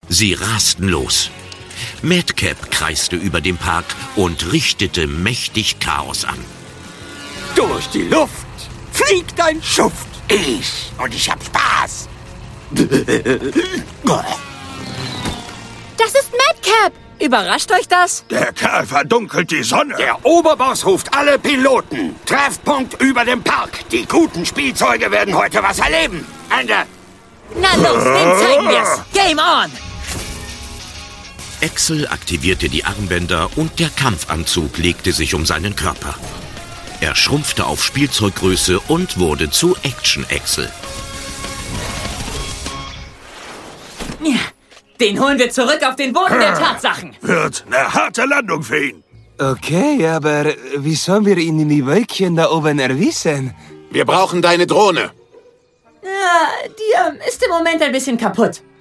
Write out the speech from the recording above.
Sie rasten los. Madcap kreiste über dem Park und richtete mächtig Chaos an. Durch die Luft fliegt ein Schuft. Und ich hab Spaß. Das ist Madcap. Überrascht euch das? Der Kerl verdunkelt die Sonne. Der Oberboss ruft alle Piloten. Treffpunkt über dem Park. Die guten Spielzeuge werden heute was erleben. Ende. Na los, dem zeigen wir's. Game on! Axel aktivierte die Armbänder und der Kampfanzug legte sich um seinen Körper. Er schrumpfte auf Spielzeuggröße und wurde zu Action Axel. Den holen wir zurück auf den Boden der Tatsachen. Wird eine harte Landung für ihn. Okay, aber wie sollen wir ihn in die Wölkchen da oben erwischen? Wir brauchen deine Drohne. Ja, die ist im Moment ein bisschen kaputt.